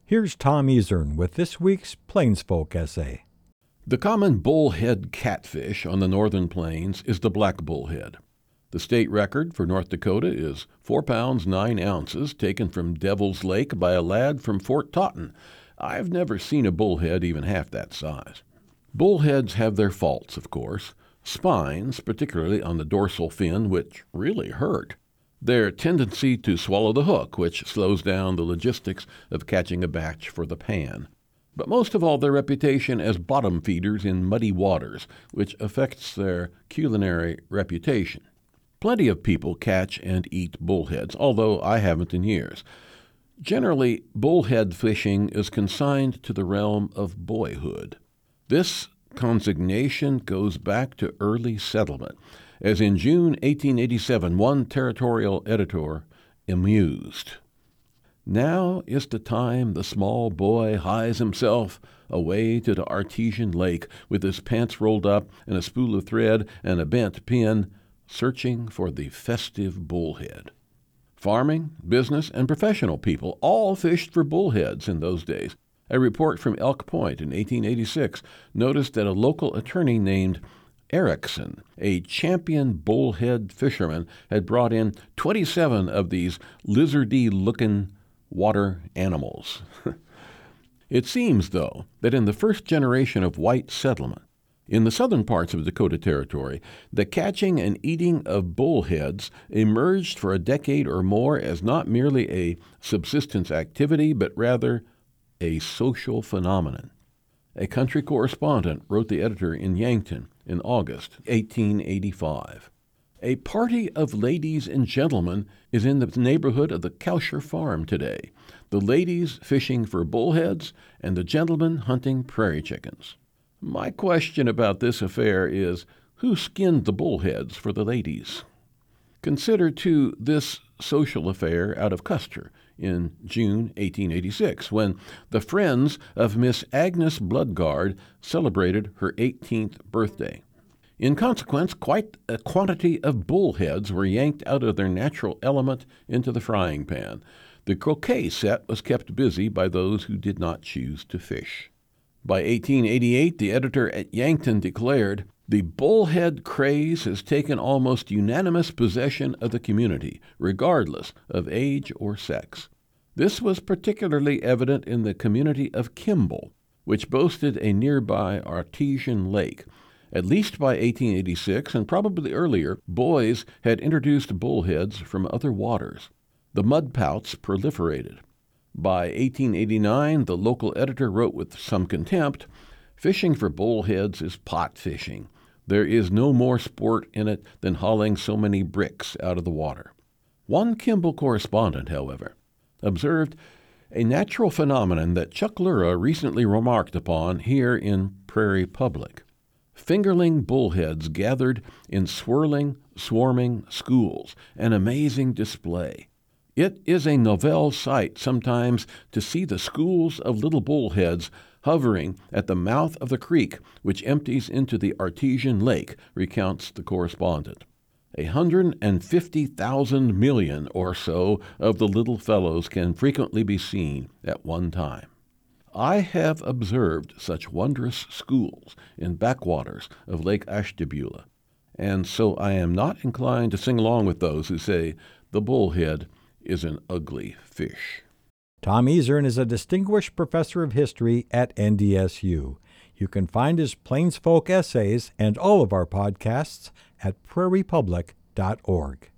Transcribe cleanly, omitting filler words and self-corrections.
Here's Tom Ezern with this week's Plains Folk essay. The common bullhead catfish on the northern plains is the black bullhead. The state record for North Dakota is 4 pounds 9 ounces, taken from Devil's Lake by a lad from Fort Totten. I've never seen a bullhead even half that size. Bullheads have their faults, of course. Spines, particularly on the dorsal fin, which really hurt. Their tendency to swallow the hook, which slows down the logistics of catching a batch for the pan. But most of all, their reputation as bottom feeders in muddy waters, which affects their culinary reputation. Plenty of people catch and eat bullheads, although I haven't in years. Generally, bullhead fishing is consigned to the realm of boyhood. This consignation goes back to early settlement, as in June 1887 one territorial editor mused, "Now is the time the small boy hies himself away to the artesian lake with his pants rolled up and a spool of thread and a bent pin, searching for the festive bullhead." Farming, business, and professional people all fished for bullheads in those days. A report from Elk Point in 1886 noticed that a local attorney named Erickson, a champion bullhead fisherman, had brought in 27 of these lizardy-looking water animals. It seems, though, that in the first generation of white settlement, in the southern parts of Dakota Territory, the catching and eating of bullheads emerged for a decade or more as not merely a subsistence activity, but rather a social phenomenon. A country correspondent wrote the editor in Yankton in August 1885. "A party of ladies and gentlemen is in the neighborhood of the Kouscher farm today, the ladies fishing for bullheads and the gentlemen hunting prairie chickens." My question about this affair is, who skinned the bullheads for the ladies? Consider, too, this social affair out of Custer in June 1886, when the friends of Miss Agnes Bloodguard celebrated her 18th birthday. In consequence, quite a quantity of bullheads were yanked out of their natural element into the frying pan. The croquet set was kept busy by those who did not choose to fish. By 1888, the editor at Yankton declared, "The bullhead craze has taken almost unanimous possession of the community, regardless of age or sex." This was particularly evident in the community of Kimball, which boasted a nearby artesian lake. At least by 1886, and probably earlier, boys had introduced bullheads from other waters. The mudpouts proliferated. By 1889, the local editor wrote with some contempt, "Fishing for bullheads is pot fishing. There is no more sport in it than hauling so many bricks out of the water." One Kimball correspondent, however, observed a natural phenomenon that Chuck Lura recently remarked upon here in Prairie Public. Fingerling bullheads gathered in swirling, swarming schools, an amazing display. It is a novel sight sometimes to see the schools of little bullheads hovering at the mouth of the creek which empties into the artesian lake, recounts the correspondent. 150,000 million or so of the little fellows can frequently be seen at one time. I have observed such wondrous schools in backwaters of Lake Ashtabula, and so I am not inclined to sing along with those who say the bullhead is an ugly fish. Tom Ezern is a distinguished professor of history at NDSU. You can find his Plains Folk essays and all of our podcasts at prairiepublic.org.